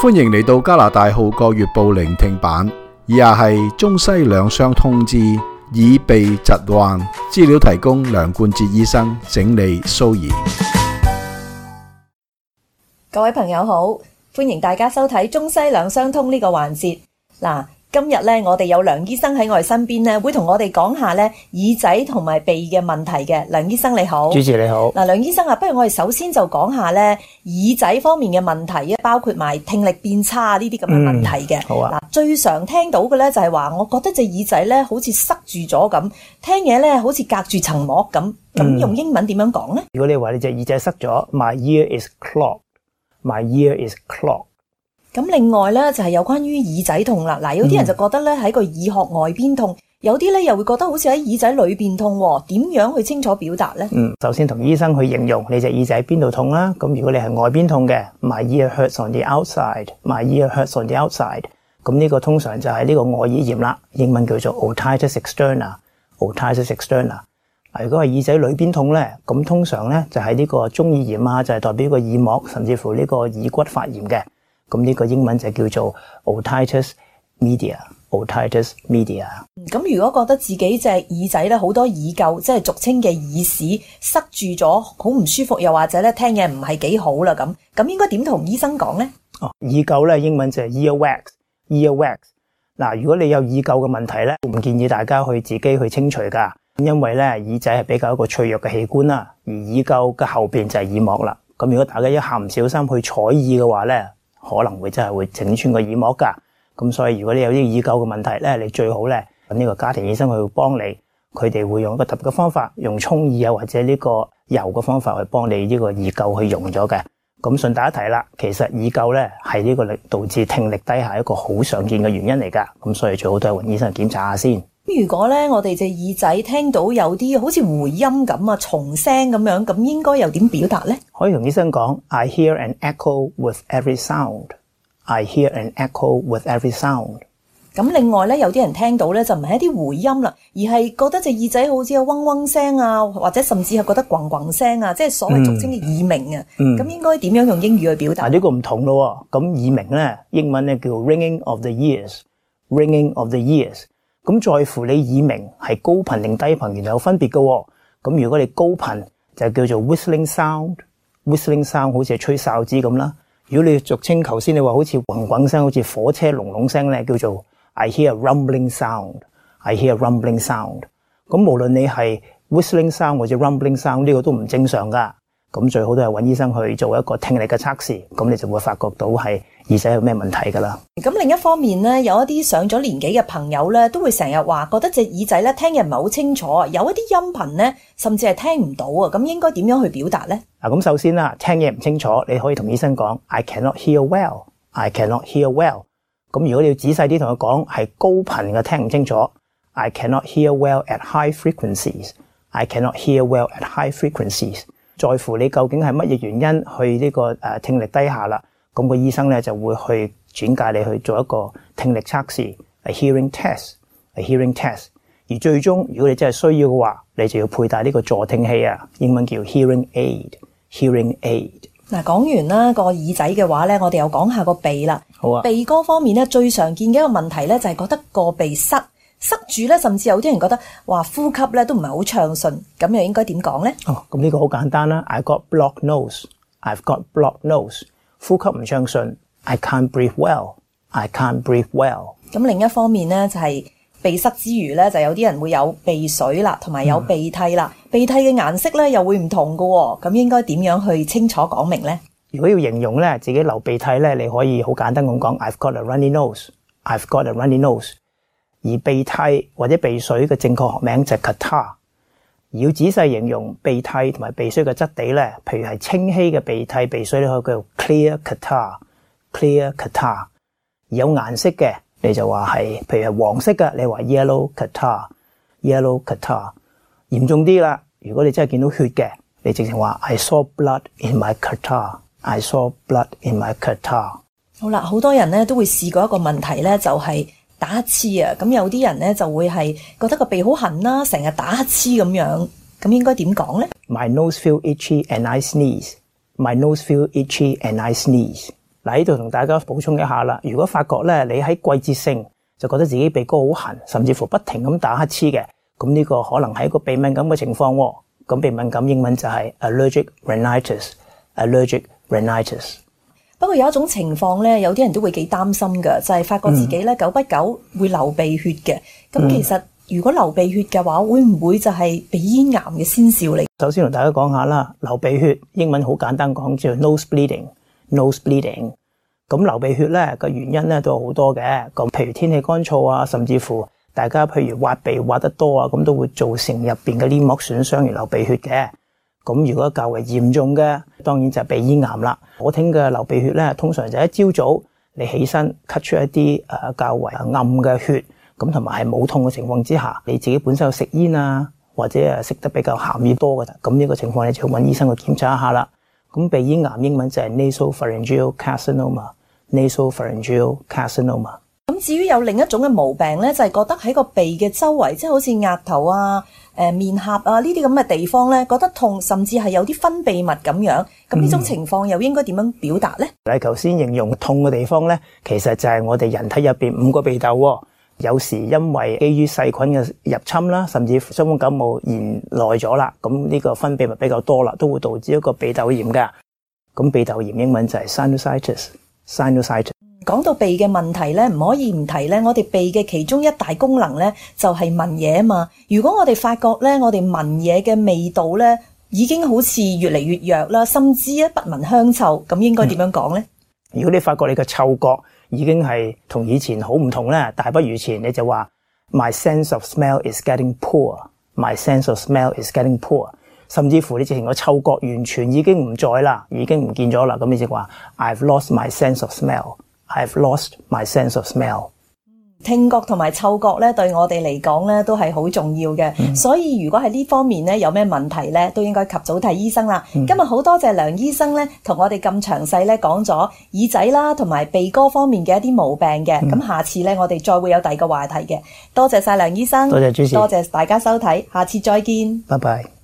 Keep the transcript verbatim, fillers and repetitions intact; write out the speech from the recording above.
歡迎嚟到加拿大號角月報聆聽版，以下係中西兩相通知耳鼻疾患資料提供梁冠哲醫生整理蘇怡。 各位朋友好，歡迎大家收睇中西兩相通呢個環節。嗱，今日咧我哋有梁醫生喺我哋身邊咧，會同我哋講下咧耳仔同埋鼻嘅問題嘅。梁醫生你好。 主持你好。 嗱，梁醫生啊，不如我哋首先就講下咧耳仔方面嘅問題，包括埋聽力變差呢啲咁嘅問題嘅。 嗯、好啊。 嗱，最常聽到嘅咧就係話，我覺得隻耳仔咧好似塞住咗咁，聽嘢咧好似隔住層膜咁。咁用英文點樣講咧？ 如果你話你隻耳仔塞咗 ，My ear is clogged，My ear is clogged。 咁另外咧就係有關於耳仔痛啦。嗱，有啲人就覺得咧喺個耳殼外邊痛，有啲咧又會覺得好似喺耳仔裏邊痛。點樣去清楚表達咧？嗯， 首先同醫生去形容你隻耳仔邊度痛啦。咁如果你係外邊痛嘅 ，My ear hurts on the outside，My ear hurts on the outside。咁呢個通常就係呢個外耳炎啦，英文叫做 otitis externa，otitis externa。嗱，如果係耳仔裏邊痛咧，咁通常咧就係呢個中耳炎啊，就係代表個耳膜甚至乎呢個耳骨發炎嘅。咁呢個英文就叫做 otitis media，otitis media。 咁如果覺得自己隻耳仔咧好多耳垢，即係俗稱嘅耳屎塞住咗，好唔舒服，又或者咧聽嘢唔係幾好啦，咁咁應該點同醫生講咧？ 哦，耳垢咧英文就係 earwax，earwax。嗱，如果你有耳垢嘅問題咧，唔建議大家去自己去清除噶，因為咧耳仔係比較一個脆弱嘅器官啦，而耳垢嘅後邊就係耳膜啦。咁如果大家一下唔小心去採耳嘅話咧，可能會真係會整穿個耳膜噶，咁所以如果你有啲耳垢嘅問題咧，你最好咧揾呢個家庭醫生去幫你，佢哋會用一個特別嘅方法，用沖耳啊或者呢個油嘅方法去幫你呢個耳垢去溶咗嘅。咁順帶一提啦，其實耳垢咧係呢個力導致聽力低下一個好常見嘅原因嚟噶，咁所以最好都係揾醫生檢查下先。 如果咧我哋隻耳仔聽到有啲好似回音咁啊，重聲咁樣，咁應該又點表達咧？ 可以同醫生講 I hear an echo with every sound I hear an echo with every sound。 咁另外咧有啲人聽到咧就唔係一啲回音啦，而係覺得隻耳仔好似有嗡嗡聲啊，或者甚至係覺得咣咣聲啊，即係所謂俗稱嘅耳鳴啊。咁、嗯、應該點樣用英語去表達？ 呢個唔同咯，咁耳鳴咧英文咧叫 ringing of the ears ringing of the ears。咁在乎你耳鳴係高頻定低頻原來有分別嘅。咁如果你高頻就叫做 whistling sound whistling sound 好似係吹哨子咁啦。如果你俗稱頭先你話好似轟轟聲，好似火車隆隆聲咧，叫做 I hear a rumbling sound I hear a rumbling sound。 咁無論你係 whistling sound 或者 rumbling sound， 呢個都唔正常噶。咁最好都係揾醫生去做一個聽力嘅測試，咁你就會發覺到係耳仔有咩問題噶啦。 咁另一方面咧，有一啲上咗年紀嘅朋友咧，都會成日話覺得隻耳仔咧聽嘢唔係好清楚，有一啲音頻咧甚至係聽唔到啊。咁應該點樣去表達咧？嗱， 咁首先啦，聽嘢唔清楚，你可以同醫生講 I cannot hear well I cannot hear well。 咁如果你要仔細啲同佢講係高頻嘅聽唔清楚， I cannot hear well at high frequencies I cannot hear well at high frequencies。在乎你究竟係乜嘢原因去呢個誒聽力低下啦，咁個醫生咧就會去轉介你去做一個聽力測試 a hearing test a hearing test。 而最終如果你真係需要嘅話，你就要佩戴呢個助聽器啊，英文叫 hearing aid hearing aid。 嗱，講完啦個耳仔嘅話咧，我哋又講下個鼻啦。 好啊。鼻哥方面咧，最常見嘅一個問題咧就係覺得個鼻塞塞住咧，甚至有啲人覺得話呼吸咧都唔係好暢順，咁又應該點講咧？ 哦，咁呢個好簡單啦。I got blocked nose I've got blocked nose。 呼吸唔暢順 I can't breathe well I can't breathe well。 咁另一方面咧就係、是、鼻塞之餘咧，就有啲人會有鼻水啦，同埋有鼻涕啦、嗯、鼻涕嘅顏色咧又會唔同㗎喎，咁應該點樣去清楚講明咧？ 如果要形容咧自己流鼻涕咧，你可以好簡單咁講 I've got a runny nose I've got a runny nose。而鼻涕或者鼻水嘅正確學名就係 catarrh。 而要仔細形容鼻涕同埋鼻水嘅質地咧，譬如係清晰嘅鼻涕鼻水，你可以叫做 clear catarrh clear catarrh。 而有顏色嘅你就話係譬如係黃色嘅，你話 yellow catarrh yellow catarrh。 嚴重啲啦，如果你真係見到血嘅，你直情話 I saw blood in my catarrh I saw blood in my catarrh。 好啦，好多人咧都會試過一個問題咧，就係、是打乞嗤啊，咁有啲人咧就會係覺得個鼻好痕啦，成日打乞嗤咁樣，咁應該點講咧？ My nose feel itchy and I sneeze My nose feel itchy and I sneeze。 嗱，呢度同大家補充一下啦，如果發覺咧你喺季節性就覺得自己鼻哥好痕，甚至乎不停咁打乞嗤嘅，咁呢個可能係一個鼻敏感嘅情況喎。咁鼻敏感英文就係 allergic rhinitis，allergic rhinitis。 不過有一種情況咧，有啲人都會幾擔心㗎，就係、是、發覺自己咧、嗯、久不久會流鼻血嘅。咁其實如果流鼻血嘅話，會唔會就係鼻咽癌嘅先兆嚟？ 首先同大家講下啦，流鼻血英文好簡單講叫 nose bleeding，nose bleeding。咁流鼻血咧個原因咧都有好多嘅。咁譬如天氣乾燥啊，甚至乎大家譬如挖鼻挖得多啊，咁都會造成入邊嘅黏膜損傷而流鼻血嘅。咁如果較為嚴重嘅，當然就係鼻咽癌啦。我聽嘅流鼻血咧，通常就一朝早你起身咳出一啲誒較為暗嘅血，咁同埋係冇痛嘅情況之下，你自己本身有食煙啊，或者誒食得比較鹹嘢多嘅，咁呢個情況你就要揾醫生去檢查一下啦。咁鼻咽癌英文就係 nasopharyngeal carcinoma，nasopharyngeal carcinoma。 咁至於有另一種嘅毛病咧，就係、是、覺得喺個鼻嘅周圍，即係好似額頭啊、誒面頰啊呢啲咁嘅地方咧，覺得痛，甚至係有啲分泌物咁樣。咁呢種情況又應該點樣表達咧？ 你頭先形容痛嘅地方咧，其實就係我哋人體入邊五個鼻竇喎。有時因為基於細菌嘅入侵啦，甚至乎傷風感冒延耐咗啦，咁呢個分泌物比較多啦，都會導致一個鼻竇炎㗎。咁鼻竇炎英文就係 sinusitis，sinusitis。 講到鼻嘅問題咧，唔可以唔提咧。我哋鼻嘅其中一大功能咧，就係聞嘢啊嘛。如果我哋發覺咧，我哋聞嘢嘅味道咧，已經好似越嚟越弱啦，甚至咧不聞香臭，咁應該點樣講咧？ 如果你發覺你嘅嗅覺已經係同以前好唔同咧，大不如前，你就話 My sense of smell is getting poor. My sense of smell is getting poor. 甚至乎你直情個嗅覺完全已經唔在啦，已經唔見咗啦，咁你就話 I've lost my sense of smell.I've lost my sense of smell。 聽覺同埋嗅覺咧，對我哋嚟講咧，都係好重要嘅。嗯、所以如果喺呢方面咧有咩問題咧，都應該及早睇醫生啦。嗯、今日好多謝梁醫生咧，同我哋咁詳細咧講咗耳仔啦，同埋鼻哥方面嘅一啲毛病嘅。咁、嗯、下次咧，我哋再會有第二個話題嘅。多謝晒梁醫生， 多謝主持， 多謝大家收睇，下次再見， 拜拜。